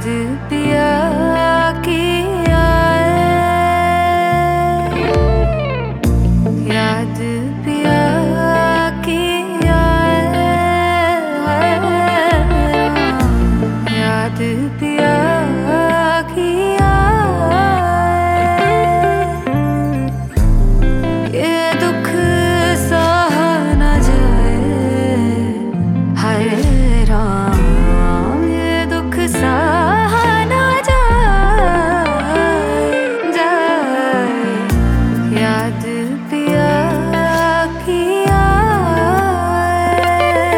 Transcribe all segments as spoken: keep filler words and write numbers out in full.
याद पिया की आए, याद पिया की आए, याद पिया की आए। ये दुख सहा न जाए, हाय राम, ये दुख सहा न जाए, जाए। याद पिया की आए।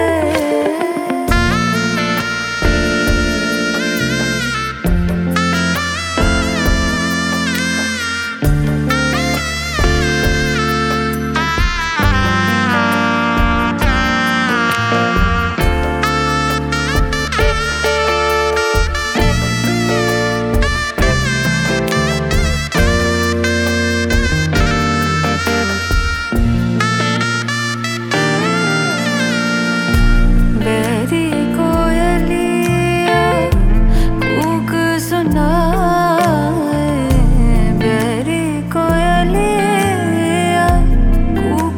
बैरी कोयलिया कूक सुनाए, बैरी कोयलिया कूक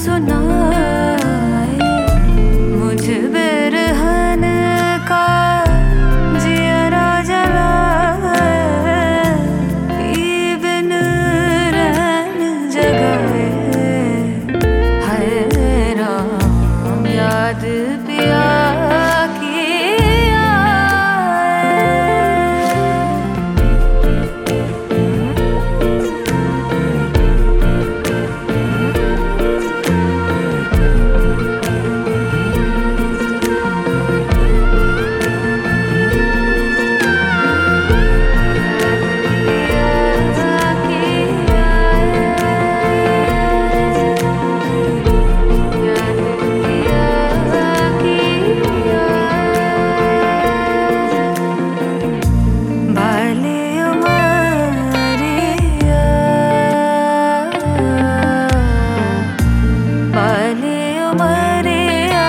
सुनाए। मुझ बिरहन का जियरा जलाए, पी बिन रैन जगाए, हाय राम। याद पिया की आए। बाले उमरिया, बाले उमरिया,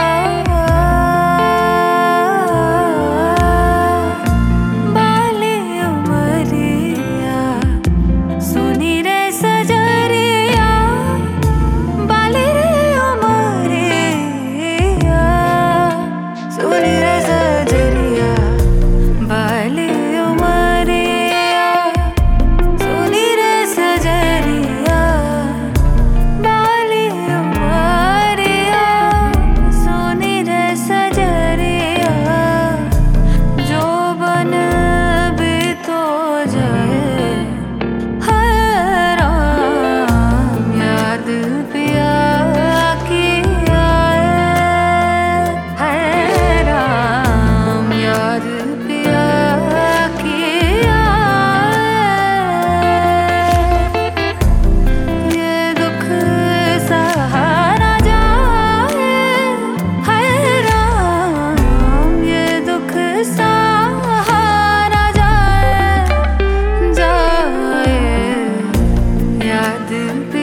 बाले उमरिया, सुनी रे सजरिया, बाले रे उमरिया, सुनी रे सजरिया, बाले उमरिया, सुनी रे सजरिया, बाले उमरिया, सुनी रे सजरिया। जो बन भी तो जाए, हाय राम। याद पिया की आए, हाय राम। याद पिया की आए। ये दुख सहा न जाए, हाय राम। ये दुख सहा न जाए, जाए। याद